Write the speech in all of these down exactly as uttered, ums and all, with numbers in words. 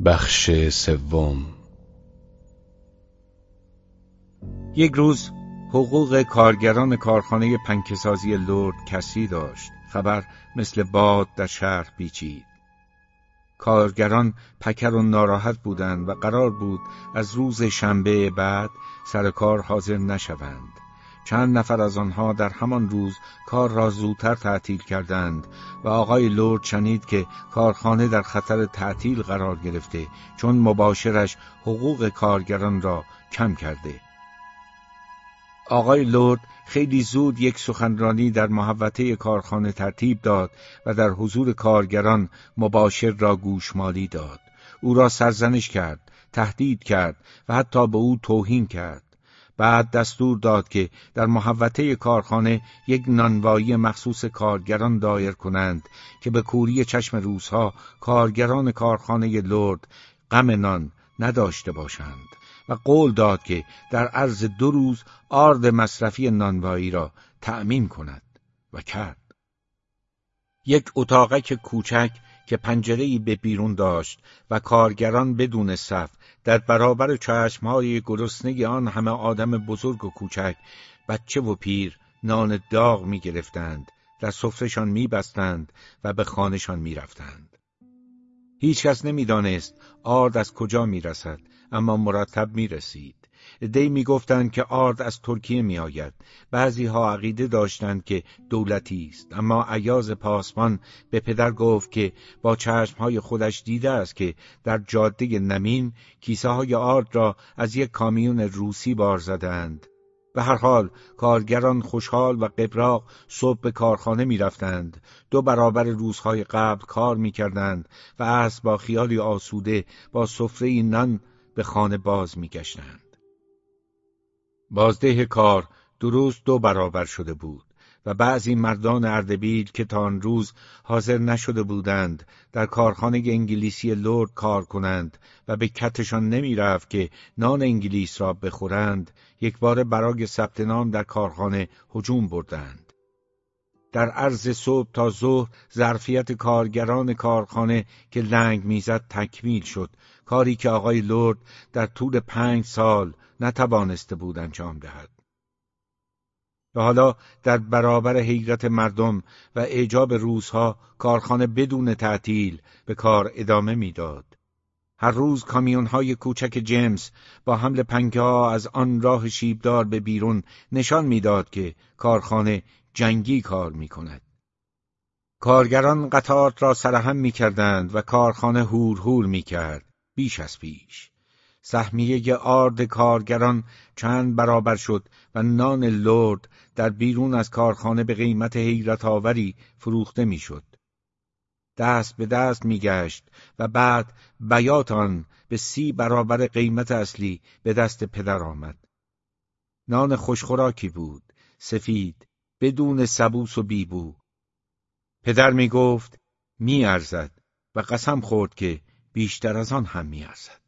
بخش سوم. یک روز حقوق کارگران کارخانه پنکه‌سازی لرد کسری داشت. خبر مثل باد در شهر پیچید. کارگران پکر و ناراحت بودند و قرار بود از روز شنبه بعد سر کار حاضر نشوند. چند نفر از آنها در همان روز کار را زودتر تعطیل کردند و آقای لرد شنید که کارخانه در خطر تعطیل قرار گرفته، چون مباشرش حقوق کارگران را کم کرده. آقای لرد خیلی زود یک سخنرانی در محوطه کارخانه ترتیب داد و در حضور کارگران مباشر را گوشمالی داد. او را سرزنش کرد، تهدید کرد و حتی به او توهین کرد. بعد دستور داد که در محوطه کارخانه یک نانوایی مخصوص کارگران دایر کنند که به کوری چشم روس‌ها کارگران کارخانه لرد غم نان نداشته باشند و قول داد که در عرض دو روز آرد مصرفی نانوایی را تأمین کند و کرد. یک اتاقک کوچک که پنجره‌ای به بیرون داشت و کارگران بدون صف در برابر چشم‌های گرسنه آن همه آدم بزرگ و کوچک، بچه و پیر نان داغ می‌گرفتند، در سفره‌شان می‌بستند و به خانه‌شان می‌رفتند. هیچ کس نمی‌دانست آرد از کجا می‌رسد، اما مرتب می‌رسید. عده‌ای می‌گفتند که آرد از ترکیه می‌آید. بعضی‌ها عقیده داشتند که دولتی است، اما ایاز پاسبان به پدر گفت که با چشم‌های خودش دیده است که در جاده نمین کیسه‌های آرد را از یک کامیون روسی بار زدند. به هر حال کارگران خوشحال و قبراق صبح به کارخانه می‌رفتند، دو برابر روزهای قبل کار می‌کردند و اسب با خیالی آسوده با سفره نان به خانه باز می‌گشتند. بازده کار درست دو برابر شده بود و بعضی مردان اردبیل که تا آن روز حاضر نشده بودند در کارخانه انگلیسی لرد کار کنند و به کتشان نمی رفت که نان انگلیس را بخورند، یک بار برای ثبت نام در کارخانه هجوم بردند. در عرض صبح تا ظهر ظرفیت کارگران کارخانه که لنگ میزد تکمیل شد، کاری که آقای لرد در طول پنج سال نتوانسته بود انجام دهد. و حالا در برابر حیرت مردم و اعجاب روزها کارخانه بدون تعطیل به کار ادامه میداد. هر روز کامیون‌های کوچک جیمز با حمل پنکه‌ها از آن راه شیبدار به بیرون نشان میداد که کارخانه جنگی کار میکند. کارگران قطعات را سرهم میکردند و کارخانه هور هور میکرد، بیش از پیش. سهمیه آرد کارگران چند برابر شد و نان لرد در بیرون از کارخانه به قیمت حیرت آوری فروخته میشد. دست به دست میگشت و بعد بیات آن به سی برابر قیمت اصلی به دست پدر آمد. نان خوشخوراکی بود، سفید، بدون سبوس و بیبو. پدر میگفت میارزد و قسم خورد که بیشتر از آن هم میارزد.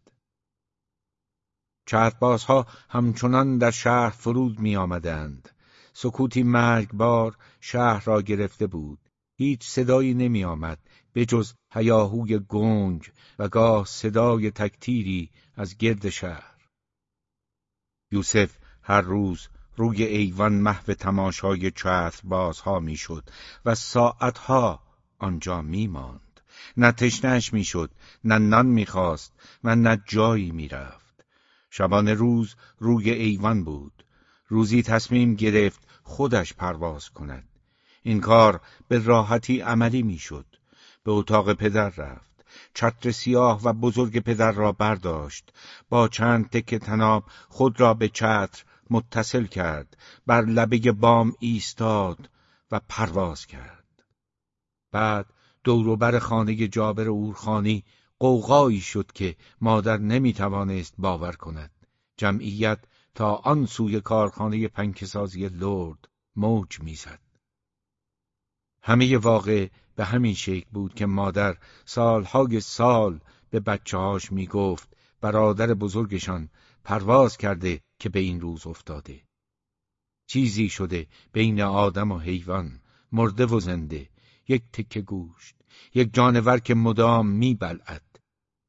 چرخبازها همچنان در شهر فرود می آمدند. سکوتی مرگبار شهر را گرفته بود. هیچ صدایی نمی آمد به جز هیاهوی گنگ و گاه صدای تکتیری از گرد شهر. یوسف هر روز روی ایوان محو تماشای چرخبازها می شد و ساعتها آنجا می ماند. نه تشنه‌اش می شد، نه نان می خواست و نه جایی می رفت. شبانه روز روی ایوان بود. روزی تصمیم گرفت خودش پرواز کند. این کار به راحتی عملی میشد. به اتاق پدر رفت. چتر سیاه و بزرگ پدر را برداشت. با چند تکه طناب خود را به چتر متصل کرد. بر لبه بام ایستاد و پرواز کرد. بعد دوروبر خانه جابر اورخانی قوقایی شد که مادر نمیتوانست باور کند. جمعیت تا آن سوی کارخانه پنکه‌سازی لرد موج میزد. همه واقع به همین شکل بود که مادر سالهای سال به بچه‌هاش میگفت برادر بزرگشان پرواز کرده که به این روز افتاده. چیزی شده بین آدم و حیوان، مرده و زنده، یک تکه گوشت، یک جانور که مدام میبلعد.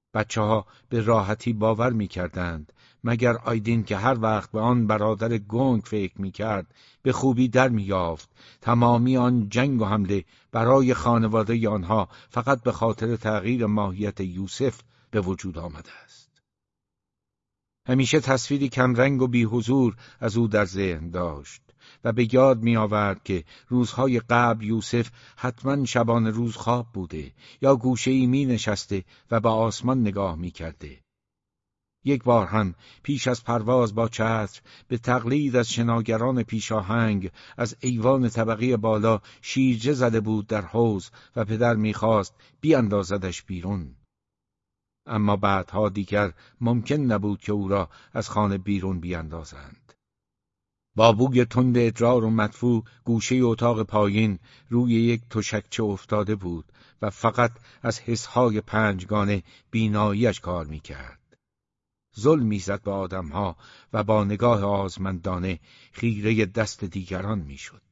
بچه ها به راحتی باور می کردند مگر آیدین که هر وقت به آن برادر گنگ فکر می کرد به خوبی در می یافت تمامی آن جنگ و حمله برای خانواده آنها فقط به خاطر تغییر ماهیت یوسف به وجود آمده است. همیشه تصویری کمرنگ و بی حضور از او در ذهن داشت و به یاد می آورد که روزهای قبل یوسف حتما شبان روز خواب بوده یا گوشه‌ای می نشسته و به آسمان نگاه می کرده. یک بار هم پیش از پرواز با چتر به تقلید از شناگران پیشاهنگ از ایوان طبقه بالا شیرجه زده بود در حوض و پدر می‌خواست بیاندازدش بیرون. اما بعدها دیگر ممکن نبود که او را از خانه بیرون بیاندازند. با بوی تند ادرار و مدفوع گوشه اتاق پایین روی یک تشکچه افتاده بود و فقط از حسهای پنجگانه بیناییش کار می‌کرد. ظلم می‌زد به آدم‌ها و با نگاه آزمندانه خیره دست دیگران می‌شد.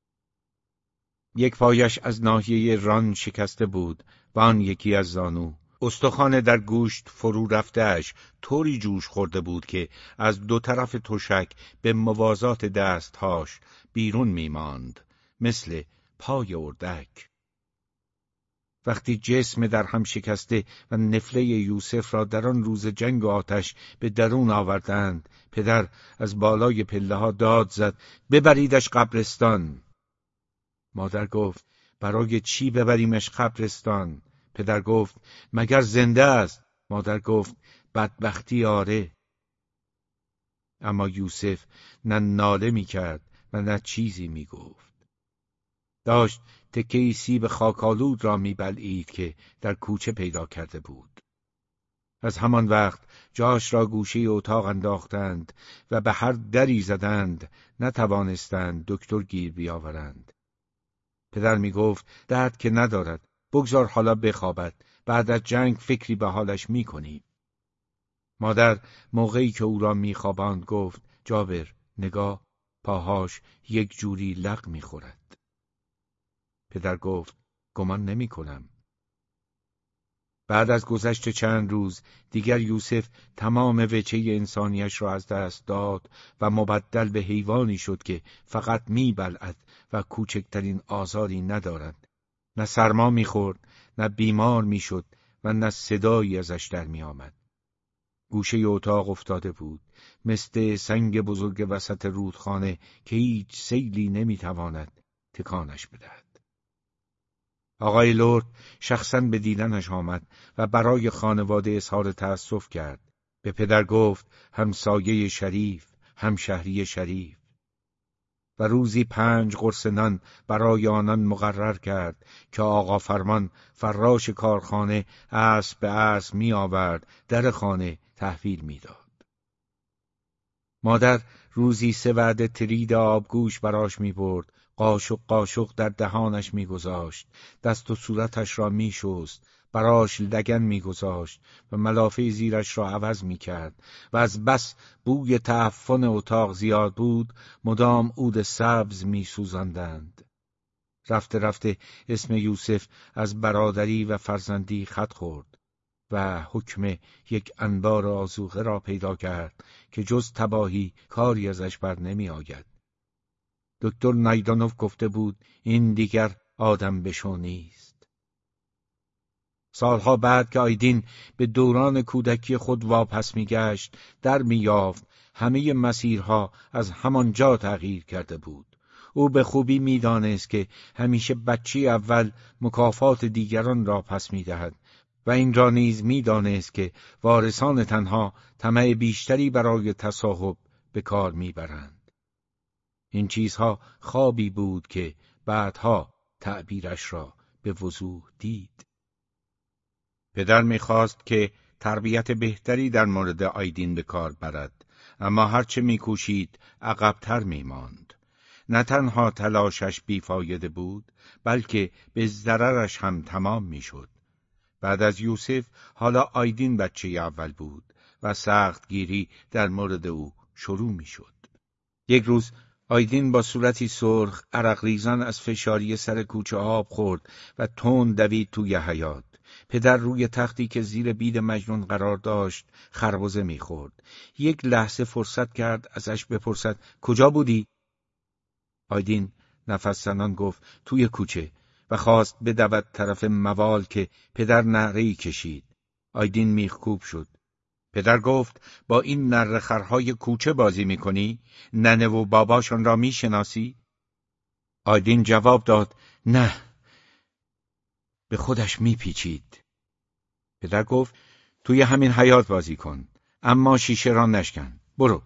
یک پایش از ناحیه ران شکسته بود و آن یکی از زانو. استخوان در گوشت فرو رفته‌اش طوری جوش خورده بود که از دو طرف تشک به موازات دستهاش بیرون می‌ماند، مثل پای اردک. وقتی جسم در هم شکسته و نفله یوسف را در آن روز جنگ و آتش به درون آوردند، پدر از بالای پله ها داد زد ببریدش قبرستان. مادر گفت برای چی ببریمش قبرستان؟ پدر گفت مگر زنده است؟ مادر گفت بدبختی آره. اما یوسف نه ناله می کرد و نه چیزی می گفت. داشت تکه‌ای سیب خاکالود را می‌بلعید که در کوچه پیدا کرده بود. از همان وقت جاش را گوشه اتاق انداختند و به هر دری زدند، نتوانستند دکتر گیر بیاورند. پدر می‌گفت درد که ندارد، بگذار حالا بخوابد، بعد از جنگ فکری به حالش می‌کنیم. مادر موقعی که او را می‌خواباند گفت جابر نگاه، پاهاش یک جوری لق می‌خورد. پدر گفت گمان نمی کنم. بعد از گذشت چند روز دیگر یوسف تمام وجه انسانیش را از دست داد و مبدل به حیوانی شد که فقط می بلعد و کوچکترین آزاری ندارد. نه سرما می خورد، نه بیمار می شد و نه صدایی ازش در می آمد. گوشه اتاق افتاده بود، مثل سنگ بزرگ وسط رودخانه که هیچ سیلی نمی تواند تکانش بدهد. آقای لرد شخصاً به دیدنش آمد و برای خانواده اظهار تأسف کرد. به پدر گفت همسایه شریف، همشهری شریف. و روزی پنج قرص نان برای آنان مقرر کرد که آقا فرمان فراش کارخانه اسب به اسب می آورد، در خانه تحویل می داد. مادر روزی سه وعده ترید آبگوش براش می برد، قاشق قاشق در دهانش می گذاشت، دست و صورتش را می شست، براش لگن می گذاشت و ملافه زیرش را عوض می کرد و از بس بوی تعفن اتاق زیاد بود مدام عود سبز می سوزاندند. رفته رفته اسم یوسف از برادری و فرزندی خط خورد و حکم یک انبار آذوقه را پیدا کرد که جز تباهی کاری ازش بر نمی آید. دکتر نایدانوف گفته بود این دیگر آدم بشو نیست. سالها بعد که آیدین به دوران کودکی خود واپس می گشت، در می یافت همه مسیرها از همانجا تغییر کرده بود. او به خوبی می دانست که همیشه بچه اول مکافات دیگران را پس می دهد و این را نیز می دانست که وارثان تنها طمع بیشتری برای تصاحب به کار می برند. این چیزها خوابی بود که بعدها تعبیرش را به وضوح دید. پدر می‌خواست که تربیت بهتری در مورد آیدین به کار برد، اما هرچه می‌کوشید عقب‌تر می‌ماند. نه تنها تلاشش بیفایده بود، بلکه به ضررش هم تمام می‌شد. بعد از یوسف حالا آیدین بچه اول بود و سخت گیری در مورد او شروع می‌شد. یک روز آیدین با صورتی سرخ عرق ریزان از فشاری سر کوچه آب خورد و تند دوید توی حیاط. پدر روی تختی که زیر بید مجنون قرار داشت خربزه میخورد. یک لحظه فرصت کرد ازش بپرسد کجا بودی؟ آیدین نفس زنان گفت توی کوچه و خواست بدود طرف موال که پدر نعره‌ای کشید. آیدین میخکوب شد. پدر گفت با این نره خرهای کوچه بازی میکنی؟ ننه و باباشون را میشناسی؟ آیدین جواب داد نه. به خودش میپیچید. پدر گفت توی همین حیاط بازی کن، اما شیشه را نشکن. برو.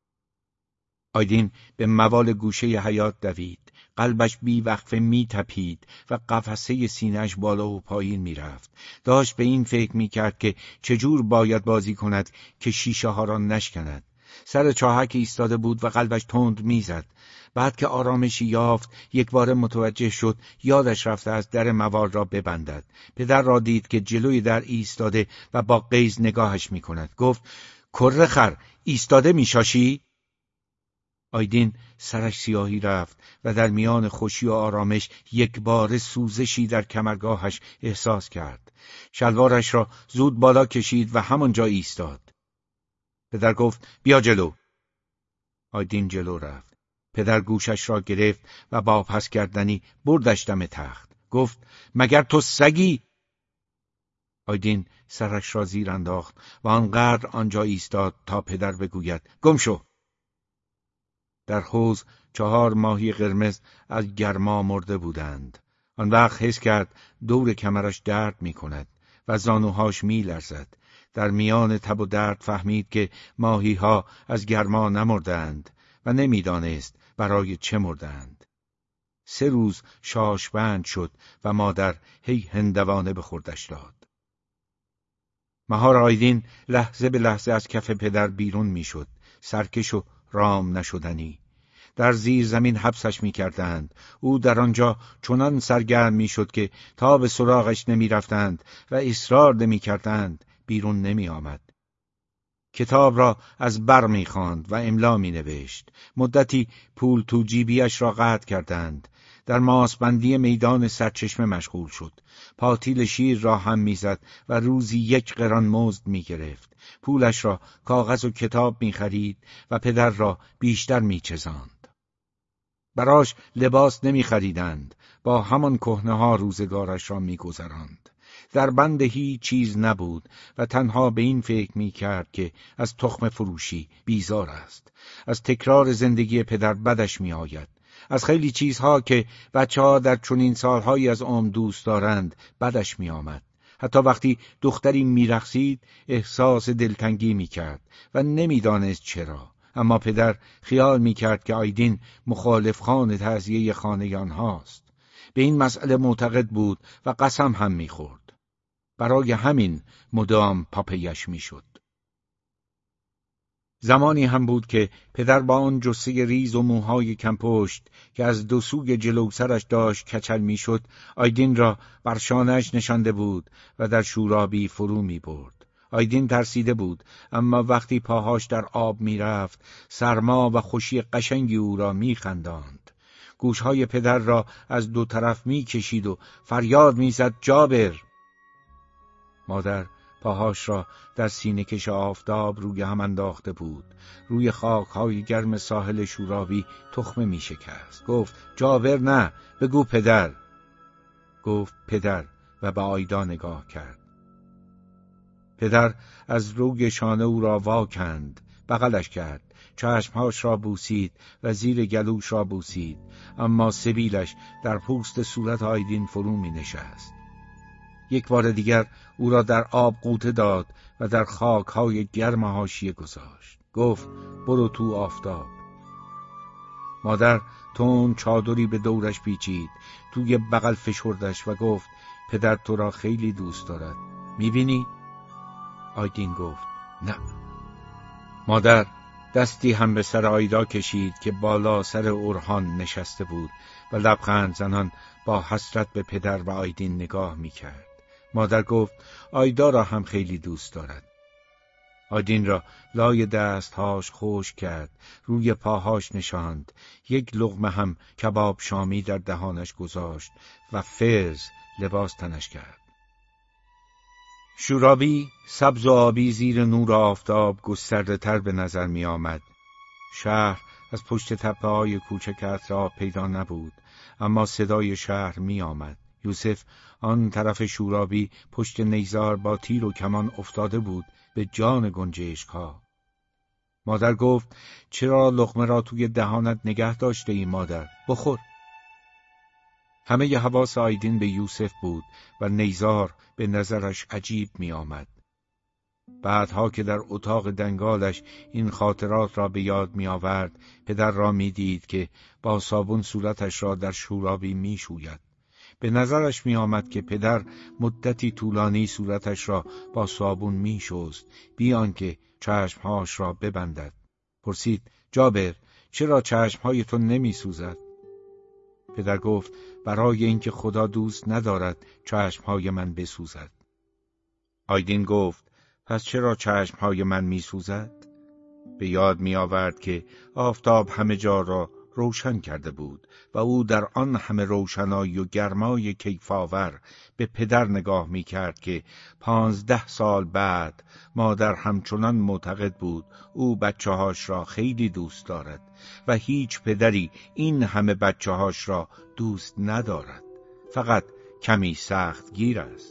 آیدین به موال گوشه حیاط دوید. قلبش بی وقفه می تپید و قفسه سینه‌اش بالا و پایین می رفت. داشت به این فکر می کرد که چجور باید بازی کند که شیشه ها را نشکند. سر چاهک ایستاده بود و قلبش تند می زد. بعد که آرامشی یافت یک بار متوجه شد یادش رفته از در موال را ببندد. پدر را دید که جلوی در ایستاده و با غیظ نگاهش می کند. گفت کره خر ایستاده می شاشی؟ آیدین سرش سیاهی رفت و در میان خوشی و آرامش یک بار سوزشی در کمرگاهش احساس کرد. شلوارش را زود بالا کشید و همانجا ایستاد. پدر گفت بیا جلو. آیدین جلو رفت. پدر گوشش را گرفت و با پس کردنی بردش دم تخت. گفت مگر تو سگی؟ آیدین سرش را زیر انداخت و آنقدر آنجا ایستاد تا پدر بگوید گم شو. در حوض چهار ماهی قرمز از گرما مرده بودند. آن وقت حس کرد دور کمرش درد می کند و زانوهاش می لرزد. در میان تب و درد فهمید که ماهی ها از گرما نمردند و نمی دانست برای چه مردند. سه روز شاش بند شد و مادر هی هندوانه به خوردش داد. مهار آیدین لحظه به لحظه از کف پدر بیرون می شد. سرکش و رام نشدنی. در زیر زمین حبسش می کردند. او در آنجا چنان سرگرم می شد که تا به سراغش نمی رفتند و اصرار نمی کردند بیرون نمی آمد. کتاب را از بر می خواند و املا می نوشت. مدتی پول تو جیبیش را قطع کردند. در ماسبندی میدان سرچشمه مشغول شد. پاتیل شیر را هم میزد و روزی یک قران مزد می گرفت. پولش را کاغذ و کتاب می خرید و پدر را بیشتر می چزاند. براش لباس نمی خریدند. با همان کهنه ها روزگارش را می گذراند. در بند هیچ چیز نبود و تنها به این فکر می کرد که از تخم فروشی بیزار است. از تکرار زندگی پدر بدش می آید. از خیلی چیزها که بچه ها در چنین سالهایی از عمر دوست دارند بدش می آمد. حتی وقتی دختری می رقصید احساس دلتنگی می کرد و نمی دانست چرا. اما پدر خیال می کرد که آیدین مخالف خان تعزیه خانه آنهاست. به این مسئله معتقد بود و قسم هم می خورد. برای همین مدام پاپیش می شد. زمانی هم بود که پدر با آن جثه ریز و موهای کمپشت که از دو سوی جلو سرش داشت کچل می شد آیدین را بر شانه‌اش نشانده بود و در شورابی فرو می برد. آیدین ترسیده بود، اما وقتی پاهاش در آب می رفت سرما و خوشی قشنگی او را می خنداند. گوشهای پدر را از دو طرف می کشید و فریاد می زد جابر. مادر پاهاش را در سینه کش آفتاب روی هم انداخته بود. روی خاک‌های گرم ساحل شورابی تخمه می شکست. گفت جابر نه، بگو پدر. گفت پدر و به آیدا نگاه کرد. پدر از روی شانه او را واکند، بغلش کرد، چشمهاش را بوسید و زیر گلوش را بوسید، اما سبیلش در پوست صورت آیدین فرو می نشست. یک بار دیگر او را در آب غوطه داد و در خاک‌های گرم حاشیه گذاشت. گفت برو تو آفتاب. مادر تون چادری به دورش پیچید، توی بغل فشردش و گفت پدر تو را خیلی دوست دارد، میبینی؟ آیدین گفت نه. مادر دستی هم به سر آیدا کشید که بالا سر اورهان نشسته بود و لبخند زنان با حسرت به پدر و آیدین نگاه میکرد. مادر گفت آیدا را هم خیلی دوست دارد. آیدین را لای دستهاش خشک کرد، روی پاهاش نشاند، یک لقمه هم کباب شامی در دهانش گذاشت و فرز لباس تنش کرد. شورابی سبز و آبی زیر نور آفتاب گسترده تر به نظر می آمد. شهر از پشت تپه های کوچک اطراف پیدا نبود، اما صدای شهر می آمد. یوسف آن طرف شورابی پشت نیزار با تیر و کمان افتاده بود به جان گنجشک‌ها. مادر گفت چرا لقمه را توی دهانت نگه داشته ای مادر؟ بخور. همه ی حواس آیدین به یوسف بود و نیزار به نظرش عجیب می آمد. بعدها که در اتاق دنگالش این خاطرات را به یاد می آورد، پدر را می دید که با صابون صورتش را در شورابی می شوید. به نظرش می آمد که پدر مدتی طولانی صورتش را با صابون می شست، بی آنکه چشمهاش را ببندد. پرسید جابر چرا چشمهای تو نمی سوزد؟ پدر گفت برای اینکه خدا دوست ندارد چشمهای من بسوزد. آیدین گفت پس چرا چشمهای من می سوزد؟ به یاد می آورد که آفتاب همه جا را روشن کرده بود و او در آن همه روشنایی و گرمای کیفاور به پدر نگاه می کرد که پانزده سال بعد مادر همچنان معتقد بود او بچه هاش را خیلی دوست دارد و هیچ پدری این همه بچه هاش را دوست ندارد، فقط کمی سخت گیر است.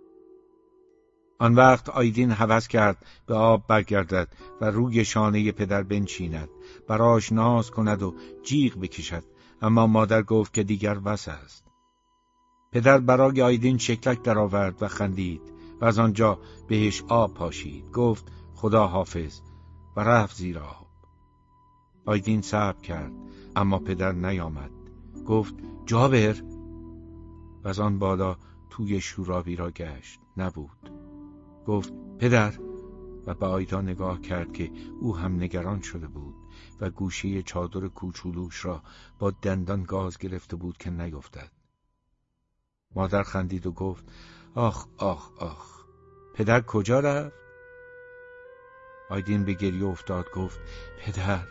آن وقت آیدین هوس کرد به آب برگردد و روی شانه پدر بنشیند، براش ناز کند و جیغ بکشد، اما مادر گفت که دیگر بس است. پدر برای آیدین شکلک درآورد و خندید و از آنجا بهش آب پاشید، گفت خدا حافظ و رفت زیر آب. آیدین صبر کرد اما پدر نیامد. گفت جابر و از آن بالا توی شورابی را گشت، نبود. گفت پدر و به آیدا نگاه کرد که او هم نگران شده بود و گوشه چادر کوچولوش را با دندان گاز گرفته بود که نیفتد. مادر خندید و گفت آخ آخ آخ، پدر کجا رفت؟ آیدین به گریه افتاد، گفت پدر.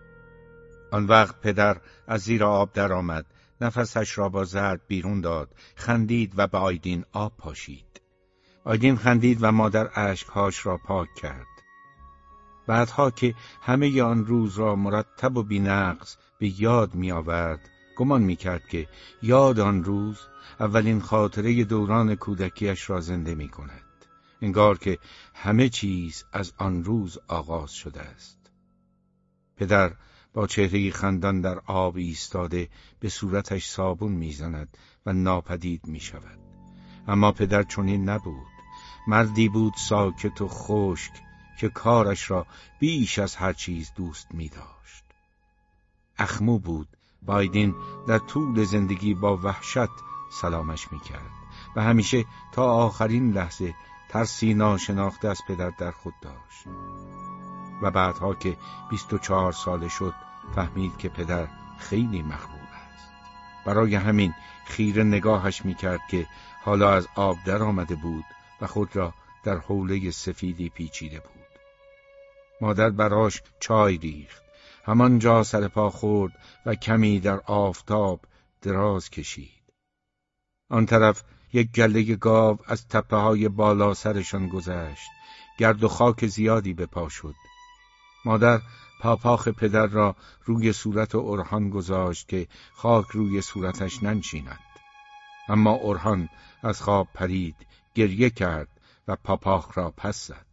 آن وقت پدر از زیر آب در آمد، نفسش را با ضرب بیرون داد، خندید و به آیدین آب پاشید. آیدین خندید و مادر اشکهاش را پاک کرد. بعدها که همه آن روز را مرتب و بی‌نقص به یاد می آورد، گمان می کرد که یاد آن روز اولین خاطره دوران کودکیش را زنده می کند. انگار که همه چیز از آن روز آغاز شده است. پدر با چهره خندان در آب ایستاده به صورتش صابون می زند و ناپدید می شود. اما پدر چنین نبود. مردی بود ساکت و خشک که کارش را بیش از هر چیز دوست می داشت. اخمو بود و آیدین در طول زندگی با وحشت سلامش می کرد و همیشه تا آخرین لحظه ترسی ناشناخته از پدر در خود داشت. و بعدها که بیست و چهار ساله شد فهمید که پدر خیلی مغرور است. برای همین خیره نگاهش می کرد که حالا از آب در آمده بود و خود را در حوله سفیدی پیچیده بود. مادر براش چای ریخت، همانجا سر پا خورد و کمی در آفتاب دراز کشید. آن طرف یک گله گاو از تپه های بالا سرشان گذشت، گرد و خاک زیادی به پا شد. مادر پاپاخ پدر را روی صورت اورهان گذاشت که خاک روی صورتش ننشیند. اما اورهان از خواب پرید، گریه کرد و پاپاخ را پس زد.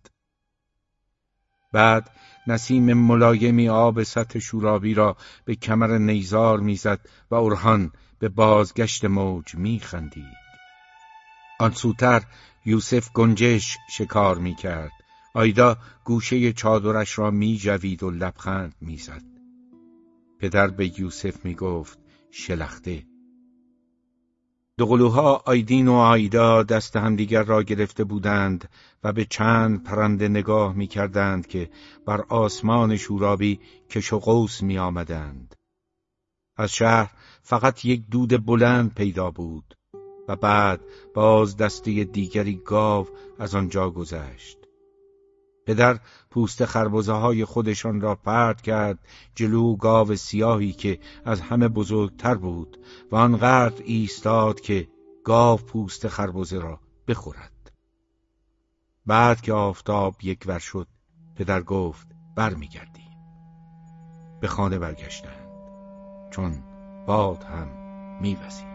بعد نسیم ملایمی آب سطح شورابی را به کمر نیزار میزد و اورهان به بازگشت موج میخندید. آن سوتر یوسف گنجش شکار میکرد. آیدا گوشه چادرش را میجوید و لبخند میزد. پدر به یوسف میگفت شلخته. دوقلوها آیدین و آیدا دست همدیگر را گرفته بودند و به چند پرنده نگاه میکردند که بر آسمان شورابی کش و قوس می آمدند. از شهر فقط یک دود بلند پیدا بود و بعد باز دسته دیگری گاو از آنجا گذشت. پدر پوست خربزه های خودشان را پرت کرد جلو گاو سیاهی که از همه بزرگتر بود و آنقدر ایستاد که گاو پوست خربزه را بخورد. بعد که آفتاب یک ور شد پدر گفت بر می گردیم. به خانه برگشتند چون باد هم می وزید.